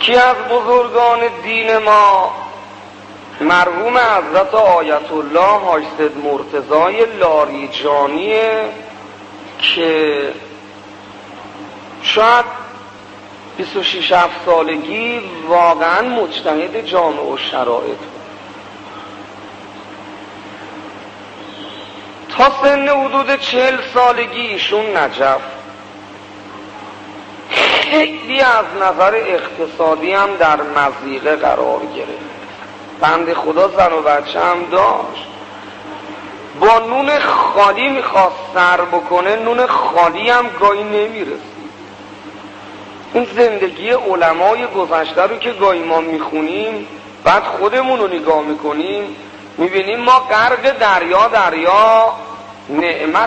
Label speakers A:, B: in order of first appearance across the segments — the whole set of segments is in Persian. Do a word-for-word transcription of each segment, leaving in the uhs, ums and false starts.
A: یکی از بزرگان دین ما مرحوم حضرت آیت الله حاج سید مرتضی لاریجانیه که شاید بیست و شش هفت سالگی واقعا مجتهد جامع و شرایط بود. تا سن حدود چهل سالگی ایشون نجف خیلی از نظر اقتصادی هم در مضیقه قرار گرفت. بنده خدا زن و بچه هم داشت، با نون خالی میخواست سر بکنه، نون خالی هم گاهی نمیرسید. این زندگی علمای گذشته رو که گاهی ما میخونیم بعد خودمون رو نگاه میکنیم میبینیم ما غرق دریا دریا نعمت،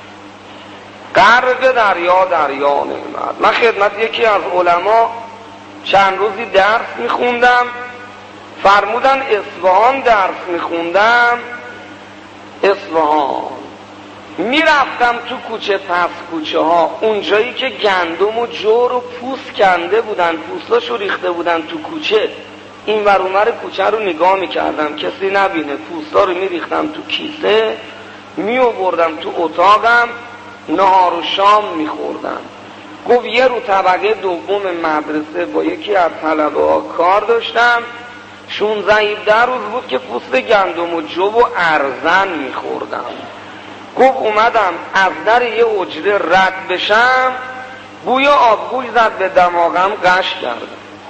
A: غرق دریا دریا نعمت. من خدمت یکی از علما چند روزی درس میخوندم، فرمودن اصفهان درس میخوندم، اصفهان میرفتم تو کوچه پس کوچه ها، اونجایی که گندم و جو رو پوست کنده بودن، پوستاشو ریخته بودن تو کوچه، این ور اون ور کوچه رو نگاه میکردم کسی نبینه، پوستا رو میریختم تو کیسه میآوردم تو اتاقم، نهار و شام میخوردم. گفت یه رو طبقه دوم مدرسه با یکی از طلبه ها کار داشتم، شونزده هفده روز بود که پوست گندم و جو و ارزن میخوردم. گفت اومدم از در یه حجره رد بشم، بوی آبگوش زد به دماغم، قش کردم.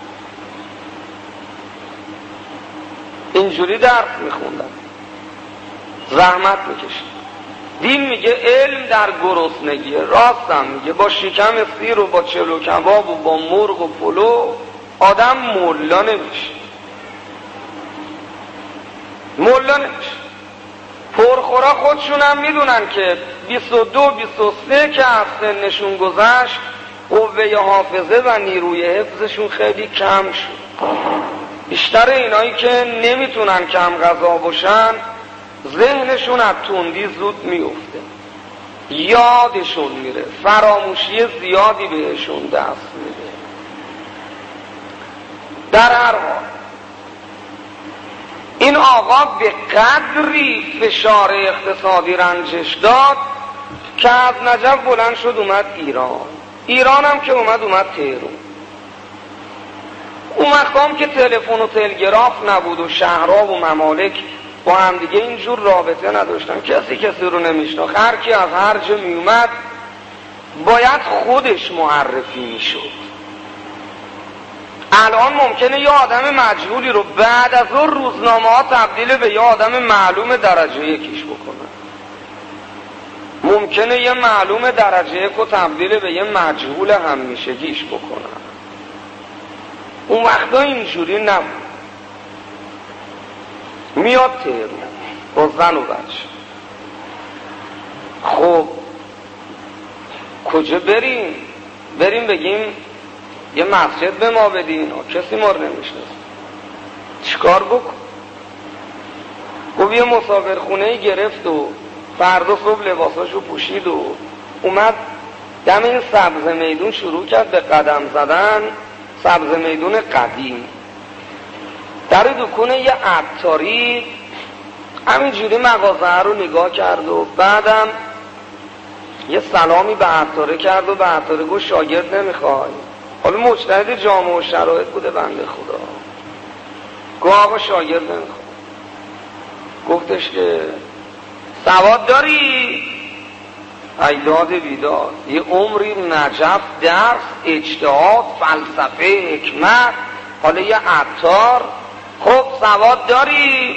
A: اینجوری درس میخوندم، زحمت میکشم. دین میگه علم در گرسنگیه، راستم میگه. با شکم سیر و با چلو کباب و با مرغ و پلو آدم مولا نمیشه، مولا نمیشه. پرخورا خودشون هم میدونن که بیست و دو بیست و سه که از سنشون گذشت قوه حافظه و نیروی حفظشون خیلی کم شد. بیشتر اینایی که نمیتونن کم غذا باشن ذهنشون از تندی زود میفته، یادشون میره، فراموشی زیادی بهشون دست میده. در هر حال این آقا به قدری فشار اقتصادی رنجش داد که از نجف بلند شد اومد ایران. ایران هم که اومد اومد تهران. اون مقام که تلفن و تلگراف نبود و شهرها و ممالک با هم دیگه اینجور رابطه نداشتن، کسی کسی رو نمیشناخت، هر کی از هر جا می اومد باید خودش معرفی میشد. الان ممکنه یه آدم مجهولی رو بعد از اون روزنامه ها تبدیل به یه آدم معلوم درجه یکیش بکنن، ممکنه یه معلوم درجه یک رو تبدیل به یه مجهول همیشگیش بکنن. اون وقتا اینجوری نبود. میاد تهران با زن و بچه. خب کجا بریم؟ بریم بگیم یه مسجد به ما بدین، کسی ما رو نمیشناسه، چیکار بکن؟ گفت یه مسافرخونه گرفت و فردا صبح لباساشو پوشید و اومد دم این سبز میدون شروع کرد به قدم زدن. سبز میدون قدیم در دکونه یه عطاری همینجوری مغازه رو نگاه کرد و بعدم یه سلامی به عطاره کرد و به عطاره گفت شاگرد نمیخوای؟ حالا مجتهد جامع و شرایط بوده بنده خدا. گفت آقا شاگرد نمیخوای. گفتش که سواد داری؟ ایداد بیداد، یه عمری نجف، درس، اجتهاد، فلسفه، حکمت، حالا یه عطار. خب سواد داری؟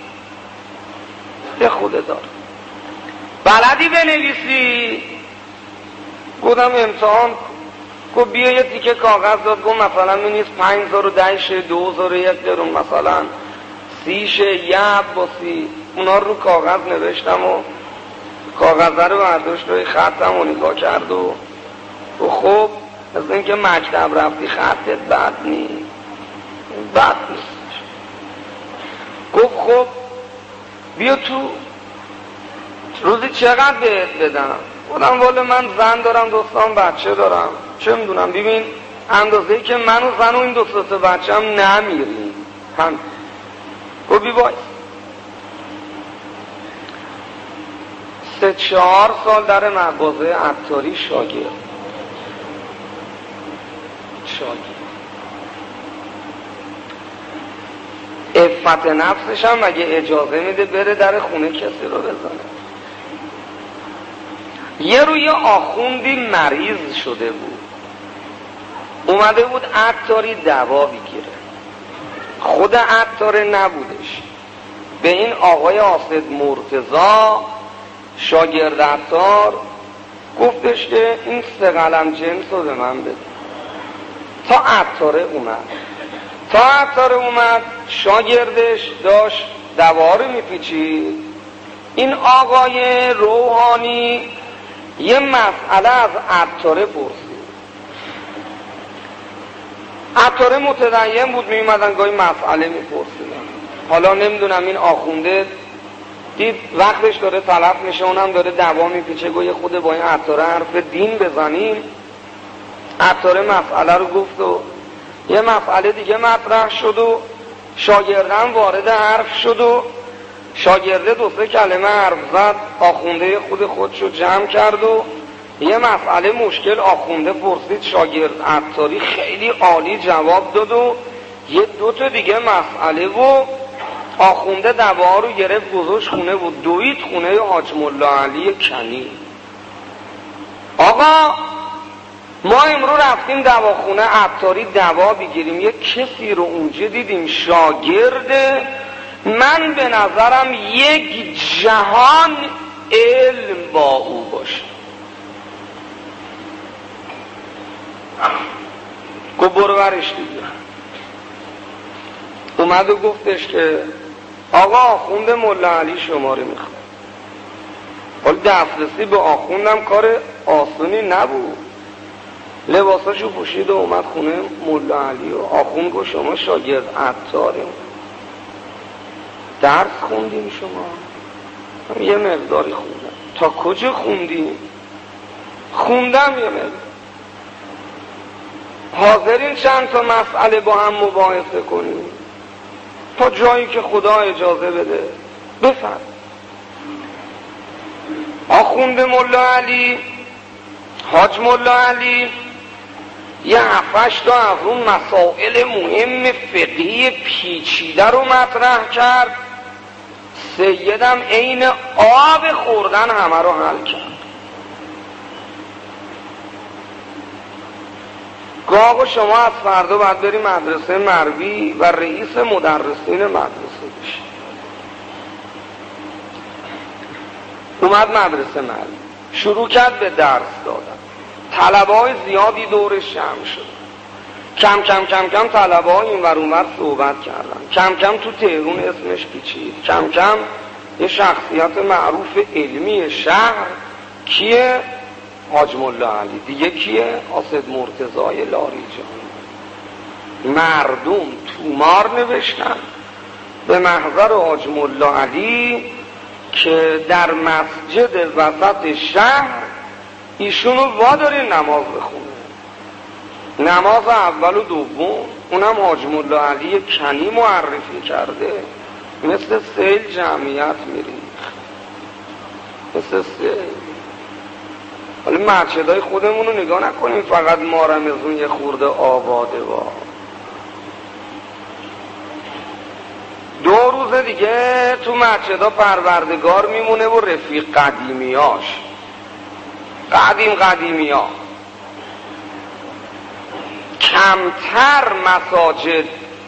A: یه خوده دار. بلدی بنویسی؟ گفتم امتحان. گفت بیا یه تیکه کاغذ داد. گفت مثلا می‌نویس پنج هزار و ده شه، دو هزار و یک درون، مثلا سی شه، یه عباسی. اونا رو کاغذ نوشتم و کاغذ رو برداشت روی خطم و نگاه کرد و و خب از اینکه مکتب رفتی خطت بد نیست، بد نیست. گفت خب بیا تو، روزی چقدر بهت بدم؟ گفتم والا من زن دارم، دوستان بچه دارم، چه میدونم. ببین اندازه‌ای که من و زن و این دو تا بچه هم نمیریم. هم گو بی باید سه چهار سال در مغازه عطاری شاگرد شاگرد عفت نفسش هم مگه اجازه میده بره در خونه کسی رو بزنه؟ یه روی آخوندی مریض شده بود، اومده بود عطاری دوا بگیره، خود عطار نبودش، به این آقای آصد مرتضی شاگرد عطار گفتش که این سه قلم جنس رو به من بده. تا عطاره اومد تا عطاره اومد شاگردش داشت دوا رو میپیچید، این آقای روحانی یه مسئله از عطاره پرسید. عطاره متدین بود، میومدن گاهی مسئله میپرسیدن. حالا نمیدونم این آخونده دید وقتش داره تلف میشه، اونم داره دوا میپیچه، گوی خود با این عطاره حرف دین بزنیم. عطاره مسئله رو گفت و یه مسئله دیگه مطرح شد و شاگردم وارد حرف شد و شاگرده دو سه کلمه حرف زد، آخونده خود خودشو جمع کرد و یه مسئله مشکل آخونده پرسید، شاگرد عطاری خیلی عالی جواب داد و یه دو تا دیگه مسئله و آخونده دوا رو گرفت گذاشت خونه بود، دوید خونه حاج ملا علی کنی. آقا ما امرو رفتیم دواخونه عطاری دوا بگیریم، یه کسی رو اونجا دیدیم شاگرده، من به نظرم یک جهان علم با او باشه. گو برو برش دیگه. اومد و گفتش که آقا آخوند ملا علی شماره میخواد. حالا دسترسی به آخوندم کار آسونی نبود، لباساشو پوشید و اومد خونه ملا علی و آخوند گفت شما شاگرد عطاریم، درس خوندیم شما؟ من یه مقداری خوندم. تا کجا خوندیم؟ خوندم یه مقدار. حاضرین چند تا مسئله با هم مباحثه کنیم تا جایی که خدا اجازه بده. بفرد آخوند ملا علی حاج ملا علی یه هفتش تا از اون مسائل مهم فقهی پیچیده رو مطرح کرد، سیدم عین آب خوردن همه رو حل کرد. گاه شما از فردا باید بری مدرسه مروی و رئیس مدرسین مدرسه بشی. اومد مدرسه مروی شروع کرد به درس دادن، طلبه‌های زیادی دورش جمع شد، کم کم کم کم طلبه‌ها این ور اون ور صحبت کردن، کم کم تو تهرون اسمش پیچید، کم کم یه شخصیت معروف علمی شهر کیه؟ حاج ملا علی. دیگه کیه؟ آصد مرتضی لاریجانی. مردم تومار نوشتن به محضر حاج ملا علی که در مسجد وسط شهر ایشونو وادارین نماز بخونه، نماز اول و دوم، اونم حاج ملا علی کنی معرفی کرده، مثل سیل جمعیت میریم، مثل سیل. حالا مسجدهای خودمون رو نگاه نکنیم فقط ما رمزون یه خورده آباده با. دو روز دیگه تو مسجدها پروردگار میمونه و رفیق قدیمیاش، قدیم قدیمی ها. کمتر مساجد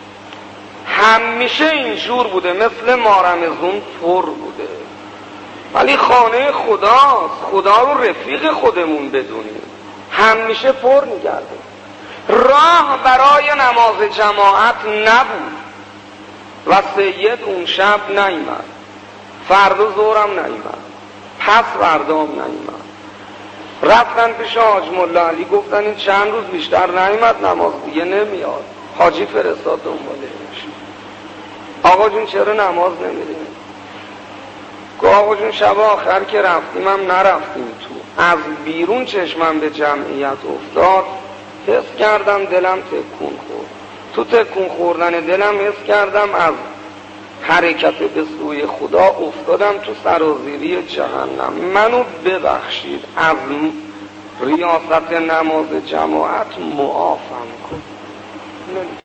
A: همیشه اینجور بوده، مثل مارمزون پر بوده، ولی خانه خداست، خدا رو رفیق خودمون بدونیم، همیشه پر میگرده. راه برای نماز جماعت نبود و سید اون شب نیامد، فردا ظهرم نیامد، پس فردام نیامد. رفتن پیش حاج ملا علی گفتن این چند روز بیشتر نیامد، نماز دیگه نمیاد. حاجی فرستاد دنبالش، آقا جون چرا نماز نمیریم؟ گفت آقا جون شب آخر که رفتیم هم نرفتیم تو، از بیرون چشمم به جمعیت افتاد، حس کردم دلم تکون خورد. تو تکون خوردن دلم حس کردم از حرکت به سوی خدا افتادم تو سرازیری جهنم. منو ببخشید، از ریاست نماز جماعت معافم کن.